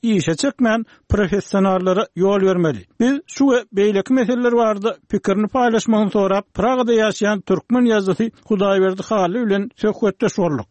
işe çekmeyen professionallara yol vermeli. Biz şu ve beýleki meseleler barada pikirini paýlaşmagyny sorap, Pragada ýaşaýan türkmen ýazgysy Hudaýberdi Haly bilen söhbetdeş bolduk.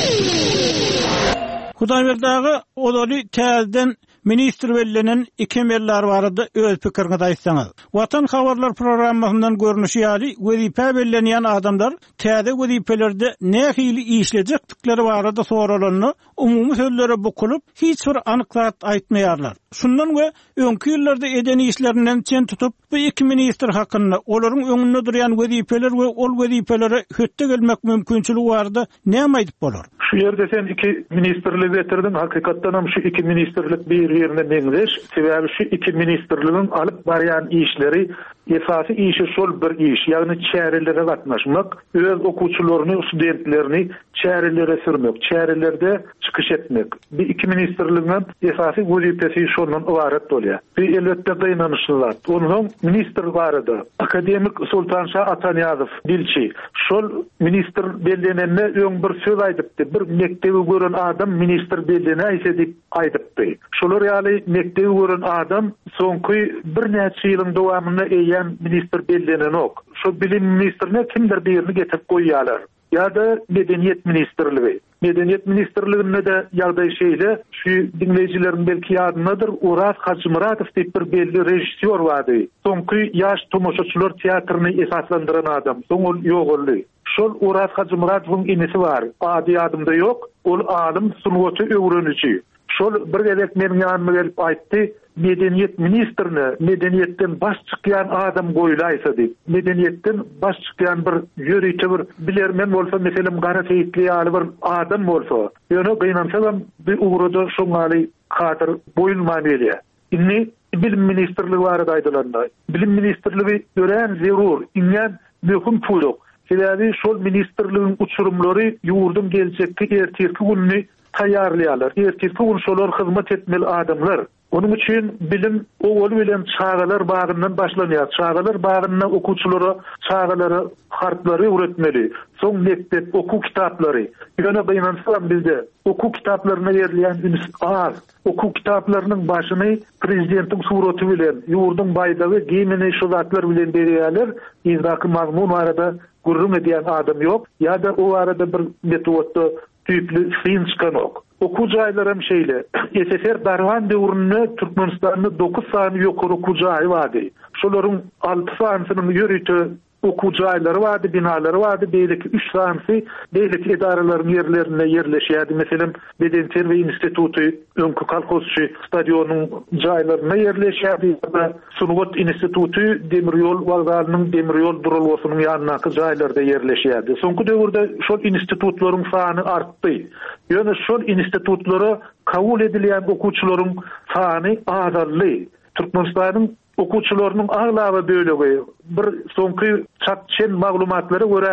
Hudaýberdi odaly täzeden ministr bellilen iki merler barada öz pikirini daýsaňyz. Watan habarlar programmasyndan görnüşi ýaly wezipe bellenýän adamlar täze wezipelerde nähili işlejekdikleri barada soralanyny umumy sözlere bukulup hiç bir anyklat aýtmaýarlar. Şundan we öňkü ýyllarda eden işlerinden çen tutup bu iki ministr hakynda olaryň öňünde durýan wezipeler we ol wezipelere hötte gelmek mümkinçiligi barada näme aýdyp bolar? Şu yerde sen iki ministerlik getirdin. Hakikatdan hem şu iki ministerlik bir yerine meňzeş. Sebäbi şu iki ministerligiň alyp barýan işleri esasy işi şol bir iş. Ýagny çäherelere gatnaşmak, öz okuwçylaryny, studentlerini çäherelere sürmek, çäherelerde çykyş etmek. Bir iki ministerligiň esasy wezipesi şondan ibaret bolýar. Bir elbetde gynanyşlar. Onuň ministr barada akademik Sultanşah Atanýazow dilçi. Şol ministr bellenende öň bir söz aýdypdy. Bir mektebi gören adam ministr belline aýdip aýdypdy. Şolar ýaly mektebi gören adam soňky bir näçe ýylyň dowamyna eýen ministr bellenen ok. Şo bilim ministrine kimdir birini getirip goýýarlar. Ya Medeniyet Ministerligi. Medeniyet Ministerligi'nde de ýagdaý şeýle şu dinleyijilerin belki ýadynadyr. Uras Hacımuratow diýip bir belli rejissor bardy. Soňky ýaş tomoşaçylar teatryny esaslandyran adam. Soň ol ýogurly. Şol Uras Hacımuratowyň inisi bar. Ady adymda ýok. Ol alim sunwaty öwreniji. Şol bir gelek meniň ýanyma gelip aýtdy. Medeniyet ministrine medeniyetten baş çykýan adam goýlaýsa diýip. Medeniyetten baş çykýan bir ýöriçi bir bilermen bolsa, meselem gara feýitli ýaly bir adam bolsa, ýöne gynansalam bir ugrada şoňaly kadyr boýulmaýan belýär. Inni bilim ministrligi barada aýdylanda. Bilim ministrligi gören zerur, ingen möhüm puýduk. Sebäbi şol ministrligiň uçurumlary ýurdun geljekki ertirki gününi taýýarlaýarlar. Ertirki gün şolar hyzmat etmeli adamlar. Onun için bilim owul bilen çağalar bagyndan başlanýar. Çağalar bagyndan okuwçylara çağalara harflary öwretmeli. Soň mektep okuw kitaplary. Ýöne gynansalam bizde okuw kitaplaryna berilýän üns az. Okuw kitaplarynyň başyny prezidentiň suraty bilen, ýurdun baýdagy giyimini şu zatlar bilen berýärler. Ýa-da mazmun arada gurrun edýän adam ýok. Ýa-da o arada bir metodda tüýpli syn çykanok. Okuw jaýlarym şeýle. SSR Darwan döwründe Türkmenistanyň 9 sany ýokary okuw jaýy bardy. Şolaryň 6 sanynyň ýörüti okuw jaýlary bardy, binalary bardy, beýleki 3 sanyny beýleki edaralaryň ýerlerine ýerleşýärdi. Meselem Beden Terbiýe Instituty, öňkü kolhozçy stadionuň jaýlaryna ýerleşýärdi. Sunwat Instituty Demirýol wagdalynyň Demirýol durulmasynyň ýanynaky jaýlarda ýerleşýärdi. Soňky döwürde şol institutlaryň sany artdy. Ýöne şol institutlara kabul edilýän okuwçylaryň sany azaldy. Türkmenistanyň okuwçylarynyň aglaby bölegi bir soňky çakçen maglumatlary görä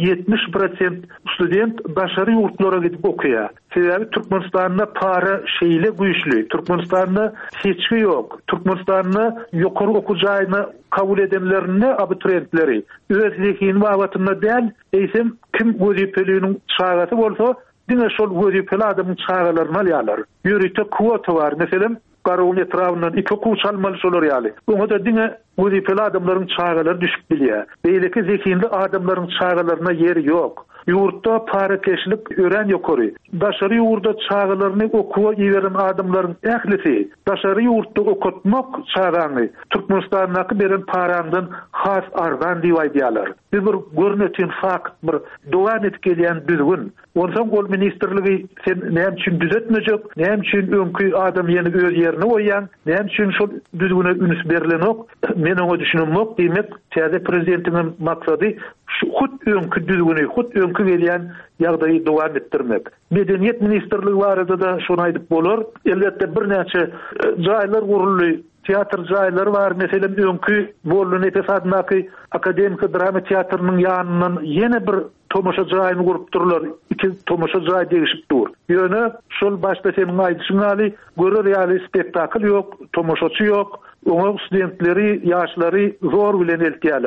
70% student daşary ýurtlara gidip okuýar. Sebäbi Türkmenistanyň para şeýle güýçli. Türkmenistanyň seçki ýok. Türkmenistanyň ýokary okuw jaýyny kabul edenlerini abiturientleri öz zehini wagtyna däl eýsem kim wezipeligiň çağaty bolsa diňe şol wezipeli adamyň çağalaryny alýarlar. Ýörükde kwota bar. Meselem Garowun etrafyndan iki okuw çalmaly şolar ýaly. Oňa da diňe wezipeli adamlaryň çağalary düşüp bilýär. Beýleki zehindi adamlaryň çağalaryna ýeri ýok. Ýurtda parakeşlik ören ýokary. Daşary ýurtda çağalaryny okuwa ýeren adamlaryň ählisi, daşary ýurtda okutmak çağany Türkmenistanyňky beren parandan has arzan diýip aýdýarlar. Bir görneten fakt, bir dowam etip gelýän düzgün. Ondan gol ministerligi sen näme üçin düzetmejek, näme üçin öňkü adam ýene öz ýerine goýýan, näme üçin şol düzgüne üns berilenok, men oňa düşünmok, demek täze prezidentiň maksady şu hut öňkü düzgüni, hut öňkü gelýän ýagdaýy dowam etdirmek. Medeniyet Ministerligi barada da şonu aýdyp bolar. Elbetde bir näçe jaýlar gurulýar. Teatr jaýlary bar. Meselem öňkü Bolun Etesadnaky akademik drama teatrynyň ýanyndan ýene bir tomoşa jaýyny gurup durlar. İki tomoşa jaý degişip dur. Ýöne şol başda seniň aýdyşyň ýaly görür ýaly spektakl ýok, tomoşaçy ýok. Oňa studentleri, ýaşlary zor bilen eltýärler.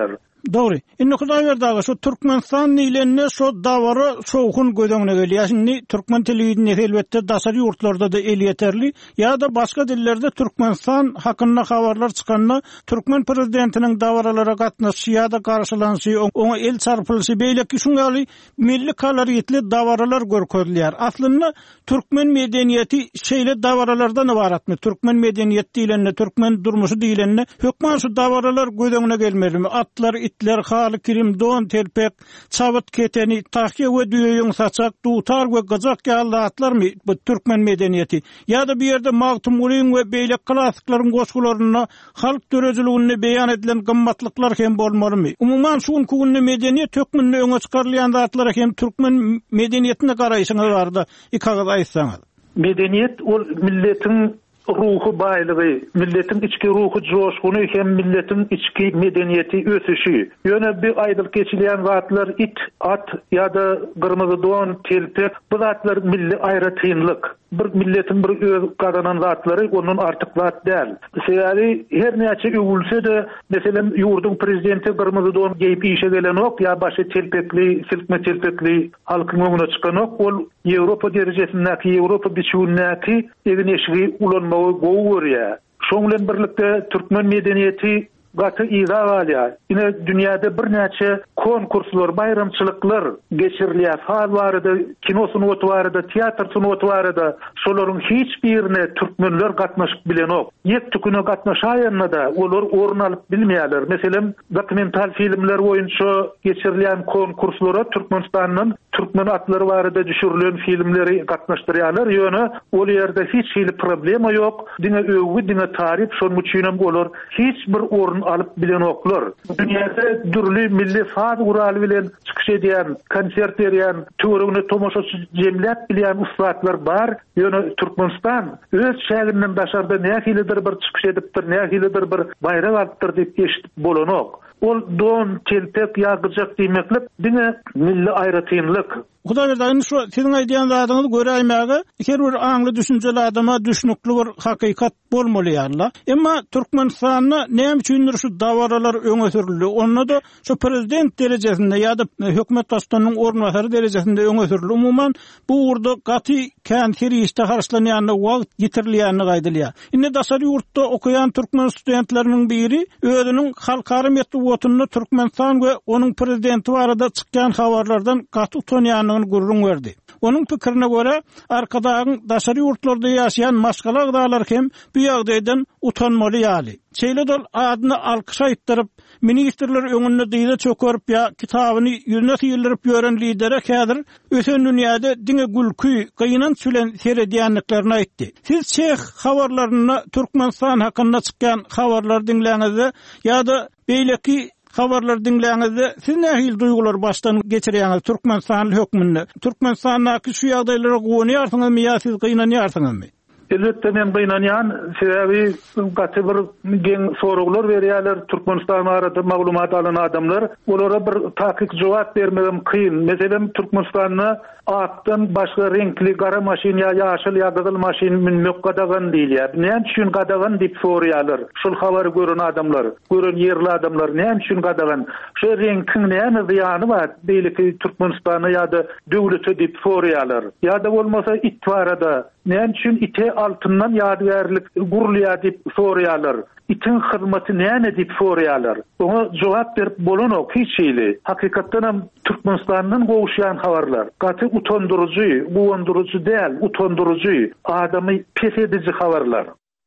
Doğru. Inni Hudaý berdi şu Türkmenistan diýlende şu dawara soğukun gödöňüne gelýär. Şimdi Türkmen telewizionyny elbetde daşary ýurtlarda da el yeterli. Ya da başga dillerde Türkmenistan hakynda habarlar çykanda Türkmen prezidentiniň dawaralara gatnaşy ya da garşylanşy, oňa el çarpylyşy beýleki şungaly milli kalaryetli dawaralar görkezilýär. Aslynda Türkmen medeniýeti şeýle dawaralardan ibaratmy. Türkmen medeniýeti diýilende, Türkmen durmuşy diýilende hökmen şu dawaralar gödöňüne gelmeli. Atlar, itler, haly kirim, don, telpek, çabyt keteni, tahkiye we düýeň saçak, dutar we gazak ýaly atlarmy bu Türkmen medeniýeti? Ya da bir ýerde magtumgulyň we beýle klassiklaryň goşgularyna halk dörejiligini beýan edilen gymmatlyklar hem bolmalymy? Umumyň şu günni medeniýet tökmünde öňe çykarylýan zatlar hem Türkmen medeniýetine garaýşyňyz barda ikagaz aýtsaňyz. Medeniýet ol milletiň ruhu baýlygy, milletin içki ruhu joşguny hem milletin içki medeniýeti ösüşi. Ýöne bir aýdyl geçilýän zatlar it, at ýa-da gyrmyzy don, telpek, bu zatlar milli aýratynlyk. Bir milletin bir öz gadanan zatlary onun artyk zat däl. Sebäbi her näçe öwülse de, meselem ýurdun prezidenti gyrmyzy don geýip işe gelen ok, ýa başy telpekli, silkme telpekli halkyň öňüne çykan ok, ol Ýewropa derejesindäki, Ýewropa biçimindäki egin eşigi ulanmagy gowy görýär. Şoň bilen birlikde Türkmen medeniýeti gaty ýa alýar. Ine dünýäde bir näçe konkurslar, bayramçylyklar geçirilýär. Fal barada, kinosyny otwarda, teatrsyny otwarda, şolaryň hiç birine türkmenler gatnaşyp bilen ok. Ýekdüküne gatnaşaýanna da olar orun alyp bilmeýärler. Meselem, dokumental filmler boýunça geçirilýän konkurslara Türkmenistanyň türkmen atlary barada düşürilen filmleri gatnaşdyrýarlar. Ýöne ol ýerde hiç hili problema ýok. Diňe öwgi, diňe tarif, şonuň üçin hem olar hiç bir orun alyp bilen oklar. Dünýäde dürli milli faz guraly bilen çykyş edýän, konsert berýän, töweregine tomoşaçy jemläp bilýän ustatlar bar. Ýöne Türkmenistan öz şäherinden daşarda nähilidir bir çykyş edipdir, nähilidir bir bayram alypdyr diýip eşitip bolanok. Ol don, telpek, ýagyrjak diýmekle diňe milli aýratynlyk. Hudaý berdi, şu siziň aýdýan zadyňyzy göräýmäge, her bir aňly düşünjeli adama düşnükli bir hakykat bolmaly ýa-da. Emma Türkmenistanyň näme üçindir şu dawaralar öňe sürildi? Onda da şu prezident derejesinde ýa-da hökümet başçysynyň ornwasary derejesinde öňe sürildi. Umumyň bu urda gaty käntir işde harçlanýan wagt ýitirilýäni gaýdylýar. Indi daşary ýurtda okuyan Türkmen studentleriniň biri özüniň halkara metbuatyny Türkmenistan we onuň prezidenti barada çykýan habarlardan gaty utanýanyny gurrun verdi. Onun pikirine göre arkadaşın daşary ýurtlarda ýaşaýan maşgala agdalar hem bu ýagdaýdan utanmaly ýaly. Şeýle dol adyny alkyş aýtdyryp, ministrler öňünde diýde çökerip ýa kitabyny ýüzüne ýyldyryp ýören lidere häzir ösen dünýäde diňe gülkü, gyýnan sülen seredýänliklerini aýtdy. Siz şeýh habarlaryny Türkmenistan hakynda çykýan habarlar dinläňizde ýa-da beýleki habarlar dinläňizde siz nähil duygular başdan geçirýäňiz Türkmenistan hökmünde? Türkmenistanyň şu ýagdaýlara gowunýarsyňyzmy ýa siz gynanýarsyňyzmy? Elbette men gynanýan, sebäbi gaty bir geň soraglar berýärler Türkmenistan barada maglumat alan adamlar. Olara bir takik jogap bermegem kyn. Meselem Türkmenistanyň atdan başga renkli gara maşin ýa ýaşyl ýa gyzyl maşin minmek gadagan diýilýär. Näme üçin gadagan diýip sorýarlar. Şol habary gören adamlar, gören ýerli adamlar näme üçin gadagan? Şu renkiň näme zyany bar? Beýleki Türkmenistanyň ýa-da döwlete diýip sorýarlar. Ýa-da bolmasa itwarada näme üçin ite altından ýadgärlik gurulýar diýip sorýarlar. İtin hyzmaty näme diýip sorýarlar. Oňa jogap berip bolanok hiç ýyly. Hakykatdan hem Türkmenistanyň gowuşýan habarlar. Gaty utandyryjy, gowundyryjy däl, utandyryjy, adamy pes edici habarlar.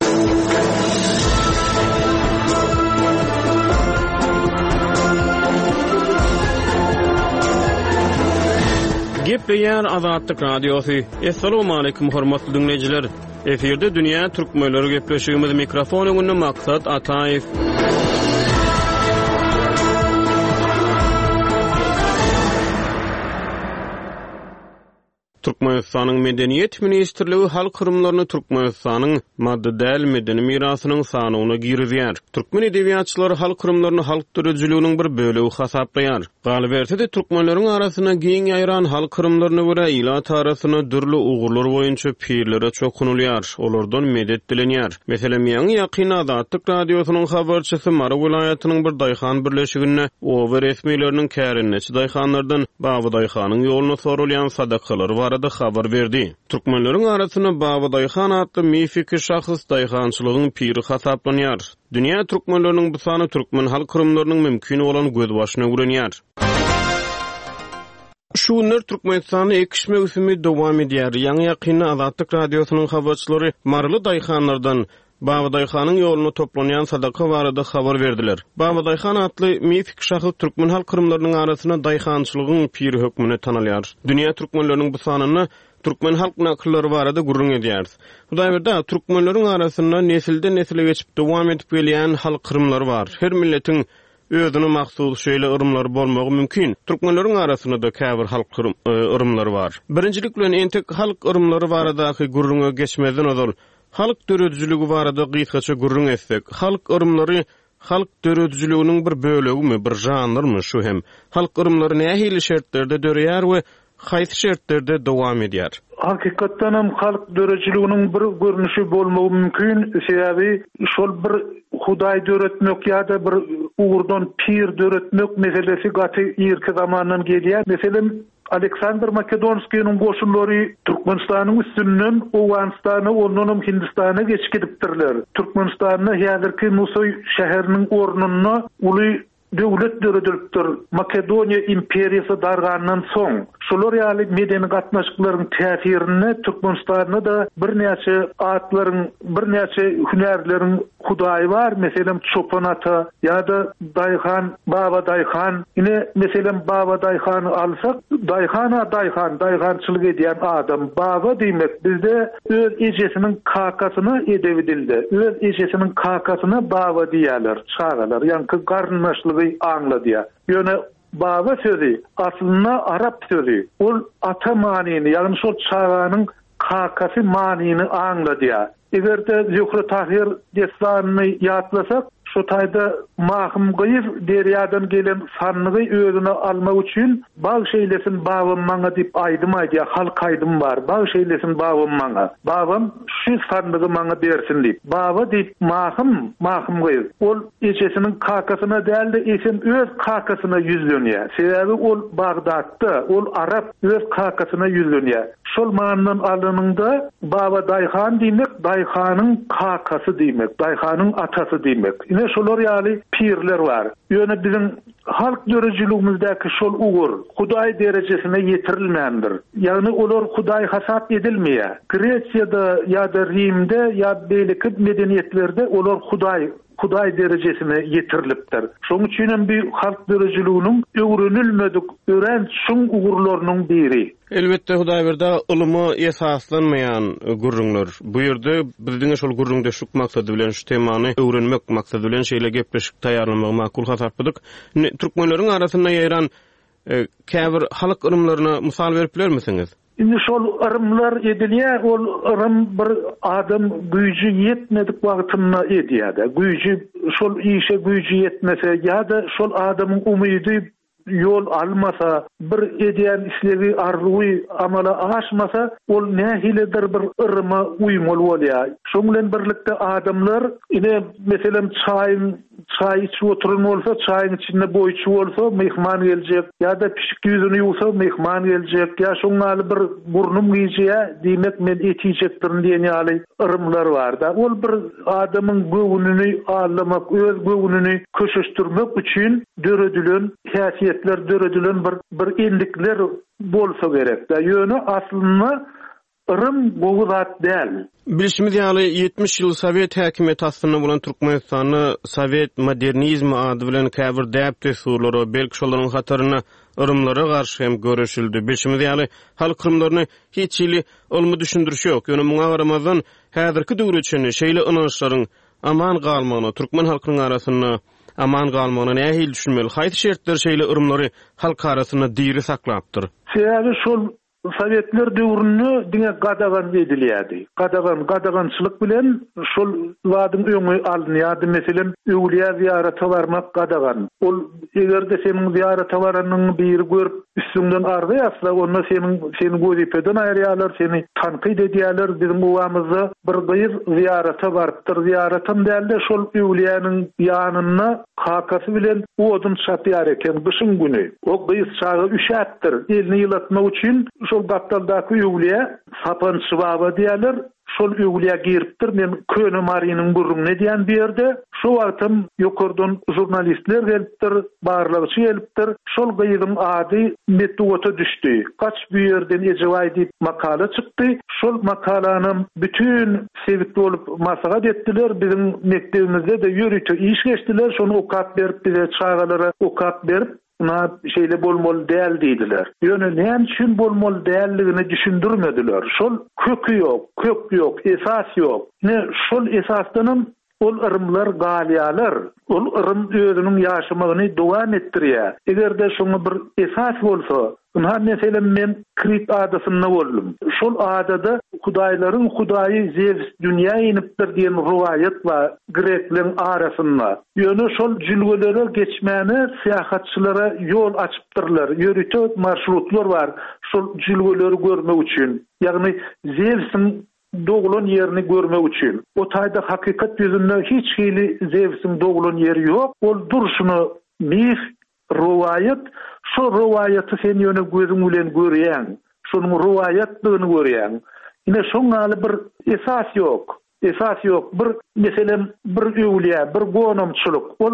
Gepleýär Azatlyk Radiosu. Assalamu alaykum hormatly dinleýijiler. Eferde dünýä türkmenleri gepleşigimiz mikrofon öňünde maksat Ataýew. Türkmenistanyň Medeniyet Ministrligi halk kurumlaryny Türkmenistanyň madde däl medeni mirasynyň sanyna girizýär. Türkmen edebiýatçylary halk kurumlaryny halk dörejliginiň bir bölegi hasaplaýar. Galbertde türkmenleriň arasyna giň ýaýran halk kurumlaryna görä ilat arasyna dürli ugurlar boýunça pirlere çokunulýar. Olardan medet dilenýär. Meselem ýa-ni ýakyn Azatlyk radiosynyň habarçysy Mara vilayatynyň bir daýhan birleşigine o resmileriniň kärinneçi daýhanlardan Baby daýhanyň ýoluny sorulýan sadakalary barada habar berdi. Türkmenleriň arasyna Baby daýhan adly mifiki şahs daýhançylygyň piri hasaplanýar. Dünýä türkmenleriniň bu sany türkmen halk kurumlarynyň mümkin bolan göz başyna gürenýär. Şu günler Türkmenistanyň ekişme üsümi dowam edýär. Ýa-ni ýakyn Azatlyk radiosynyň habarçylary Marly daýhanlardan Baby daýhanyň ýoluny toplanýan sadaka barada habar berdiler. Baby daýhan adly mifik şahs türkmen halk kurumlarynyň arasyna daýhançylygyň piri hökmüne tanalýar. Dünýä türkmenleriniň bu sanyny türkmen halk nakylları barada gurrun edýär. Bu daýrda türkmenleriň arasyna nesilden nesile geçip dowam edip gelýän halk kurumlary bar. Her milletiň özüne mahsus şeýle ırımlary bolmagy mümkin. Türkmenleriň arasyna da käbir halk ırımlary bar. Birinjilik bilen entek halk ırımlary baradaky gurrunga geçmeden ozal halk dörejiligi barada gysgaça gurrun etsek, halk ırımlary halk dörejiligining bir bölegimi, bir janrmy şu hem. Halk ırımlary nähili şertlerde döreýär we haýsy şertlerde dowam edýär? Hakykatdan hem halk dörejiliginiň bir görnüşi bolmagy mümkin. Sebäbi şol bir Hudaý döretmek ýa-da bir ugurdan pir döretmek meselesi gaty ýerki zamandan gelýär. Meselem Aleksandr Makedonskiýanyň goşunlary Türkmenistanyň üstünden Owganistany, ondan Hindistana geçip gidipdirler. Türkmenistanyň häzirki Nusoy şäheriniň ornuny uly döwlet döredilipdir. Makedoniýa imperiýasy dargandan soň şolar ýaly medeni gatnaşyklaryň täsirini Türkmenistanyň da bir näçe atlaryň, bir näçe hünärleriň Hudaý bar. Meselem Çopan ata ýa-da daýhan, Baba daýhan. Ine meselem Baba daýhany alsak, daýhançylyk edýän adam Baba diýmek bizde öz ejesiniň kakasyny edebidildi. Öz ejesiniň kakasyna Baba diýerler, çağalar. Ýa-ni garnaşlygy anladyar. Ýöne Baba sözü aslında Arap sözü. Ol ata manini, ýagny şol çağanyň kakasy manini anladyar. Egerde Zühre Tahir destanyny ýatlasak, şu taýda mahum gyýyr derýadan gelen sanlygy özüne almak üçin bag şeýlesin babam maňa diýip aýdymaýdy. Halk aýdym bar. Bag şeýlesin babam maňa. Babam şu sanlygy maňa bersin diýip. Baba diýip mahum gyýyr. Ol ejesiniň kakasyna däl de eşin öz kakasyna ýüzlenýär. Sebäbi ol Bagdatda, ol Arap öz kakasyna ýüzlenýär. Şol mandan alynynda Baba daýhan diýmek, daýhanyň kakasy diýmek, daýhanyň atasy diýmek. Ine şolar ýaly pirler bar. Ýöne bizim halk dörejiligimizdäki şol ugur Hudaý derejesine ýetirilmändir. Ýagny olar Hudaý hasap edilmeýär. Gresiýada ýa-da Rimde ýa beýleki medeniýetlerde olar Hudaý derejesine ýetirilipdir. Şoň üçin bir halk dörejiliginiň öwrenilmedik ören şoň ugurlarynyň biri. Elbette Hudaý berde ulymy esaslanmayan gurrunlar. Bu ýerde bizdiň şol gurrunda şuk maksady bilen şu temany öwrenmek maksady bilen şeýle gepleşik taýýarlamagy makul hasapdyk. Türkmenleriň arasynda ýaýran käbir halk ırımlaryna mysal berip bilermisiňiz? Indi şol ırımlar edilýär, ol ırım bir adam güýji ýetmedik wagtynda edýär. Güýji şol işe güýji ýetmese ýa-da şol adamyň umydy yol almasa, bir edýän işleri arzuwy amala aşmasa, ol nähiledir bir ırma uýmaly bolýar. Şoň bilen birlikde adamlar ine meselem çay içip oturan bolsa, çayın içinde boýçy bolsa, mehman geljek, ýa-da pişik ýüzüni ýuwsa, mehman geljek, ýa şoňaly bir burnum giýjek, diýmek men etijekdirin diýen ýaly ırımlar bar da. Ol bir adamyň göwnüni allamak, öz göwnüni köşeşdirmek üçin döredilen häsiýetler, döredilen bir endikler bolsa gerek da. Ýöne aslında ırım bu zat däl. Bilişimiz ýaly 70 ýyl Sowet häkimiýeti astyna bolan Türkmenistany Sowet modernizmi ady bilen käbir däp tesurlary belki şolaryň hataryna ırımlara garşy hem görüşildi. Bilişimiz ýaly halk ırımlaryny hiç ýyly olmy düşündürüş ýok. Ýöne muňa garamazdan häzirki döwür üçin şeýle ynançlaryň aman galmagyny türkmen halkynyň arasyna aman galmagyny nähili düşünmeli? Haýsy şertler şeýle ırımlary halk arasyna diri saklapdyr? Sebäbi şol Sovetler döwründe diňe gadagan edilýärdi. Gadagançylyk bilen şol wadyň öňü alınýardy. Meselem öwliýa ziýarata barmak gadagan. Ol egerde seniň ziýarata baranyň biri görüp üstünden ardyýarsa, onda seni gözipeden aýrýarlar, seni tanqid edýärler. Bizim owamyzda bir gyýyr ziýarata barıpdyr. Ziýaratam däldi şol öwliýanyň ýanyna kakasy bilen odun çapýar eken gyşyň güni. O gyýyr çağı üşätdir. Elini ýylatmak üçin şol battaldaky öwliýa sapançy baba diýerler. Şol öwliýa giripdir. Men köne marynyň gurruna diýen berde şu wagtym ýokardan jurnalistler gelipdir, barlagçy gelipdir. Şol gyýyň ady Metuwata düşdi. Kaç bir ýerden ejeway diýip makala çykdy. Şol makalanyň bütün sebit bolup maslahat etdiler. Bizim mektebimizde de ýürütü iş geçdiler. Şonu okap berip bize çağalara okap berip buna şeyle bolmol däl diýdiler. Ýöne näme üçin bolmol dälligini düşündirmediler. Şol kökü ýok, esas ýok. Ne şol esasdanam ol ırımlar galyalar. Ol ırım özüniň ýaşamagyny dowam etdirýär. Egerde şoňa bir esas bolsa, buna meselem men Krit adasynda boldum. Şol adada Hudaýlaryň Hudaýy Zeus dünýä inipdir diýen riwayet bar Greklerin arasynda. Ýöne şol jülgelere geçmäne syýahatçylara ýol açypdyrlar. Ýörütü marşrutlar bar şol jülgeleri görmek üçin. Ýagny Zeus'yň doğulan yerini görmek üçin. O taýda hakykat ýüzünde hiç hili Zeus'yň doğulan yeri ýok. Ol durşuny mif riwayet, şu riwayeti sen ýöne gözüň bilen görýän, şonuň riwayetligini görýän. Ine şoňaly bir esas ýok. Bir meselem bir öwliýa, bir gonomçylyk. Ol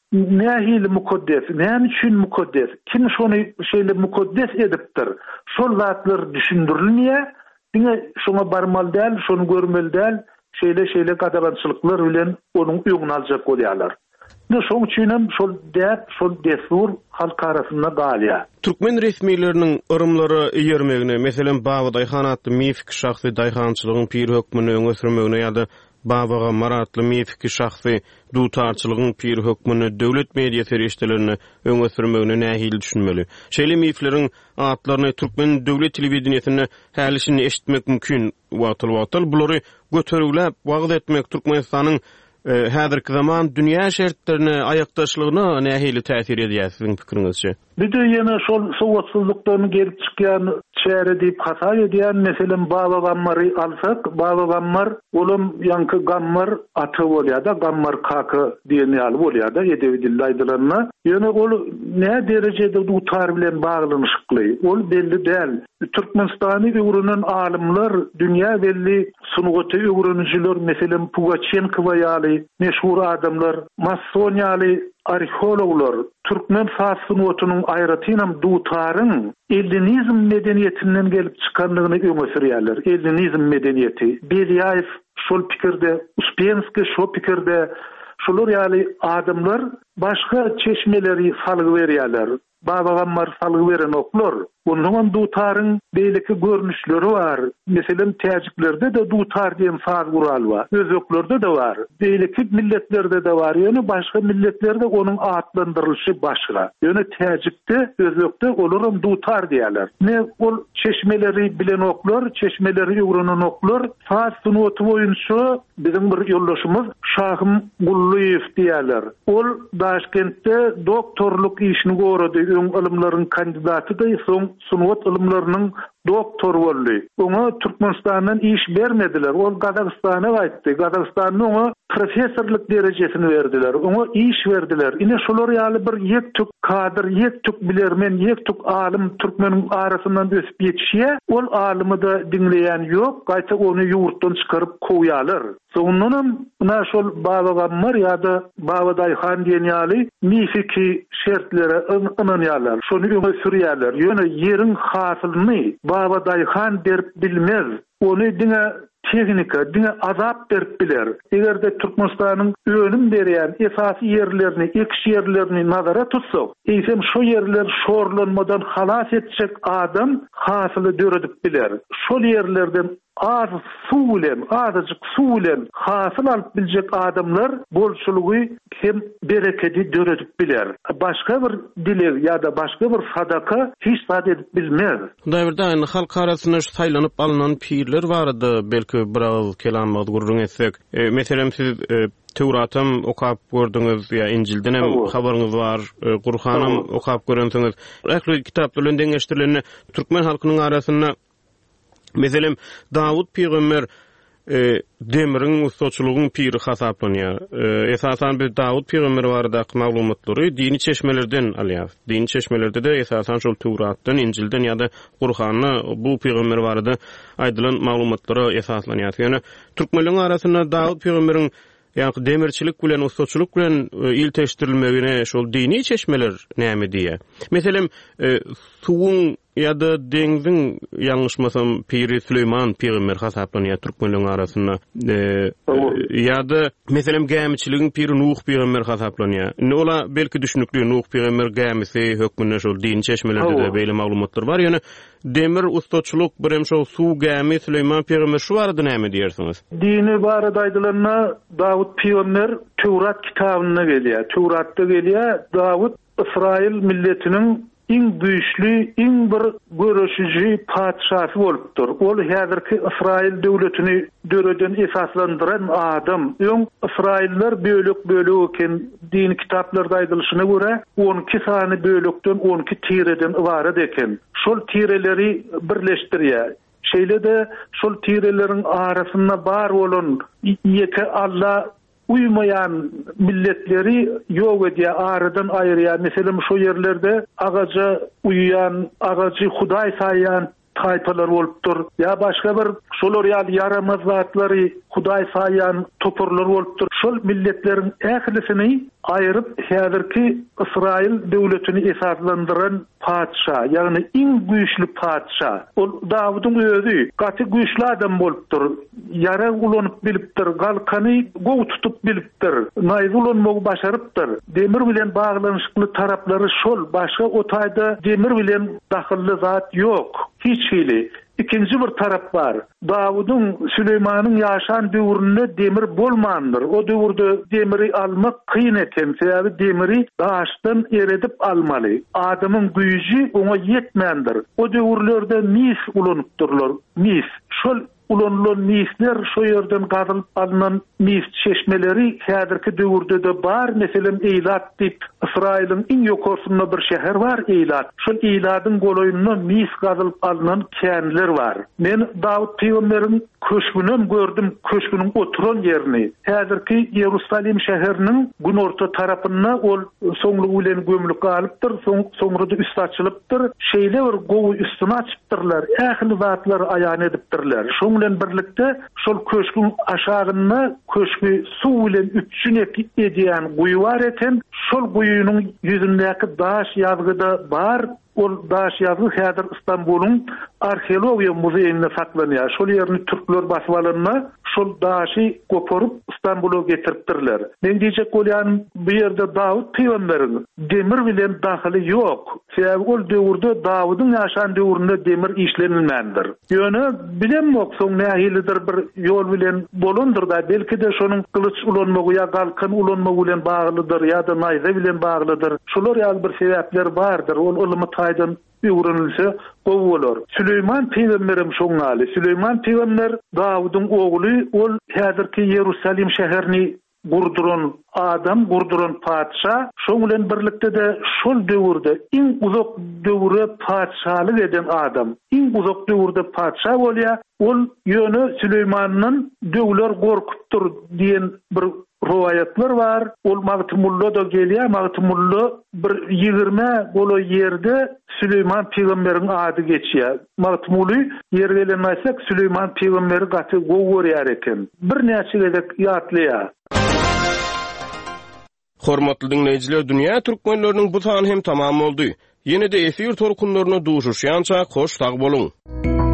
nähili mukaddes, näme üçin mukaddes? Kim şonu şeýle mukaddes edipdir? Şol zatlar düşündirilmýär. Diňe şoňa barmal däl, şonu görmeli däl, şeýle gadagançylyklar bilen onuň öňüni aljak bolýarlar. Ne şoň üçin hem şol desur halk arasynda galýa. Türkmen resmiýetleriniň ırımlary ýermegine, meselem Baba Daýhan atly mifik şahsy daýhançylygyň pir hökmüni öňe sürmegine ýa-da Babaga maratly mifik şahsy dutarçylygyň pir hökmüni döwlet media feriştelerini öňe sürmegine nähili düşünmeli. Şeýle mifleriň atlaryny Türkmen döwlet telewizionyny hälisini eşitmek mümkin. Watal bulary göterilip wagt etmek Türkmenistanyň häzirki zaman dünýä şertlerine aýakdaşlygyna nähili täsir edýär siziň pikiriňizçe? Bir de ýene şol sowatsyzlykdan gelip çykýan çäre diýip hata edýän meselem Baba Gammary alsak, Baba Gammar olum ýanky Gammar aty bolýar-da, Gammar kaka diýen ýaly bolýar-da edebi dilde aýdylanma. Ýöne ol näme derejede dutar bilen baglanyşykly? Ol belli däl. Türkmenistany öwrünen alimler, dünýä belli sunugaty öwrenijler, meselem Pugaçenkowa ýaly meşhur adamlar, masoniýaly arheologlar, Türkmen fars sunugatynyň aýratynam dutaryň ellinizm medeniýetinden gelip çykanlygyny öňe sürýärler. Ellinizm medeniýeti. Beliýaew şol pikirde, Uspensky şol pikirde, şolar ýaly adamlar başga çeşmeleri salyp berýärler. Baba Gammar salyp beren oklar. Onuň dutaryň beýleki görnüşleri bar. Meselem täjiklerde de dutar diýen saz gural bar. Özöklerde de bar. Beýleki milletlerde de bar. Ýöne başga milletlerde onuň atlandyrylyşy başga. Ýöne täjikde, özökde olaram dutar diýerler. Ne ol çeşmeleri bilen oklar, çeşmeleri öwrenen oklar, saz sunugaty boýunça bizim bir ýoldaşymyz Şahym Gulluýew diýerler. Ol Daşkentde doktorluk işini gördi. Öň ilimleriň kandidatydy, soň sunugat ilimleriniň doktor boldy. Oňa Türkmenistandan iş bermediler. Ol Gazagystana gaýtdy. Gazagystanyň oňa professorluk derejesini berdiler. Oňa iş berdiler. Ine şolar ýaly bir ýektük kadr, ýektük bilermen, ýektük alim Türkmeniň arasyndan ösüp ýetişýär. Ol alimy da dinleýän ýok. Gaýta ony ýurtdan çykaryp kowýarlar. Soňundan buna şol Baba Gammar ýa-da Baba Daýhan diýen ýaly mifiki şertlere ynanýarlar. Şonu öňe sürýärler. Ýöne ýeriň hasylyny Baba Daýhan berip bilmez. Ony diňe teknika, diňe azap berip biler. Egerde Türkmenistanyň önüm berýän esasy ýerlerini, ekş ýerlerini nazara tutsak, eýsem şo ýerler şorlanmadan halas etjek adam hasyly döredip biler. Şol ýerlerden az su bilen, azıcık su bilen hasıl alıp bilecek adamlar bolçuluğu hem bereketi döredip biler. Başka bir dilek ya da başka bir sadaka hiç saat edip bilmez. Daýberde aýyny halk arasynda saýlanyp alynan pirler bardy. Belki biraz kelam gurrun etsek. Meselem siz Tewratam okap gördüňiz ya Injilden hem habaryňyz bar. Kur'anam okap görensiňiz. Ähli kitaplarynda deňeşdirileni türkmen halkynyň arasynda meselem Dawud peýgamber demirin ustaçylygyň piri hasaplanýar. Esasan bir Dawud peýgamber barada maglumatlary dini çeşmelerden alýar. Dini çeşmelerde de esasan şol Tewratdan, Injilden ýa-da Kur'any bu peýgamber barada aýdylan maglumatlary esaslanýar. Ýani türkmenliň arasynda Dawud peýgamberiň ýa-da demirçilik bilen ustaçylyk bilen ilteşdirilmegine şol dini çeşmeler näme diýe. Meselem suwun ýa-da deňziň ýalňyşmasam Piri Süleyman peýgamber hasaplanýar türkmenliň arasynda. Ýa-da meselem gämiçiligiň Piri Nuh peýgamber hasaplanýar. Ola belki düşünükli Nuh peýgamber gämisi hökmünde şol dini çeşmelerde de beýle maglumatlar bar. Ýani demir ustaçylyk birem şol suw gämi Süleyman peýgamber şu barada näme diýersiňiz? Dini barada aýdylanma Dawud peýgamber Tewrat kitabyna gelýär. Tewratda gelýär Dawud İsrail milletiniň iň güýçli, iň bir görüşüji padşasy bolupdyr. Ol häzirki İsrail döwletini döreden esaslandyran adam. Öň İsrailler bölük eken dini kitaplarda aýdylyşyna görä 12 sany bölükden 12 tireden ibaret eken. Şol tireleri birleşdirýär. Şeýle de şol tireleriň arasynda bar bolan ýeke Allah uymayan milletleri ýok edýär, aradan aýyrýar. Meselem şu yerlerde agaja uýan, agajy Hudaý saýan taýpalar bolupdyr. Ya başga bir şolar yaramaz zatlary Hudaý saýan topurlar bolupdyr. Şol milletleriň ählisini aýryp häzirki İsrail döwletini esaslandyran padşa, ýagny iň güýçli padşa. Ol Dawudyň özü gaty güýçli adam bolupdyr. Yara ulanyp bilipdir, galkany gow tutup bilipdir. Naýzy ulanmagy başarypdyr. Demir bilen baglanyşykly taraplary şol, başga o taýda demir bilen dahilli zat ýok. Hiç hili. İkinci bir tarap var. Dawudyň Süleymanyň ýaşan döwründe demir bolmandyr. O döwürde demiri almak kyn eken. Sebäbi demiri daşdan eredip almaly. Adamyň güýji oňa ýetmändir. O döwürlerde mis ulanypdyrlar. Mis. Şol ulanılan misler şu yerden gazylyp alynan mis çeşmeleri häzirki döwürde de bar. Meselem Eilat diýip İsrail'in iň ýokarsynda bir şäher var Eilat. Şol Eilatyň goloýundan mis gazylyp alynan känler var. Men Dawud peýgamberiň köşgünüm gördüm, köşgünün oturan yerini. Häzirki Ýerusalim şäheriniň günorta tarapynda ol soňlugy bilen gömülüp galypdyr, soňra da üst açylypdyr. Şeýle bir gowy üstüne açypdyrlar. Ähli zatlar aýan edipdirler. Şoň bilen birlikde şol köşgün aşagyna köşgü suw bilen üçüne edýän guýy bar eken. Şol guýynyň ýüzündäki daş ýazgyda bar. Ol daş ýazgy häzir İstanbulyň arheologiýa muzeýinde saklanýar. Şol ýerni türkler basyp alanda şol daşy goparyp İstanbula getiripdirler. Men diýjek bolýan bu ýerde Dawud peýgamberiň demir bilen dahyly ýok. Sebäbi ol döwürde Dawydyň ýaşan döwründe demir işlenilmändir. Ýöne bilemok soň nähilidir bir ýol bilen bolandyr da belki de şonuň kılıç ulanmagy ýa galkyn ulanmagy bilen baglydyr ýa-da naýza bilen baglydyr. Şolar ýa bir sebäpler bardyr. Ol ulamy taýdan öwrenilse gowy bolar. Süleyman peýgamberim şoňaly. Süleyman peýgamber Dawudyň ogly, ol häzirki Ýerusalim şäherini gurduran adam, gurduran padşa. Şoň bilen birlikde de şol döwürde iň uzak döwre padşalyk eden adam. Iň uzak döwürde padşa bolýar. Ol ýöne Süleymanyň döwler gorkupdyr diýen bir rivayetler var. Ol Magtumulla da gelýär. Magtumulla bir 20 golo ýerde Süleyman peýgamberiň ady geçýär. Magtumuly ýer gelen näsek Süleyman peýgamberi gaty gow görýär eken. Bir näçe gezek ýatlýar. Hormatly dinleýijiler, dünýä türkmenläriniň bu sany hem tamam boldy. Ýene-de efir torkunlaryna duşuşýança hoş tag boluň.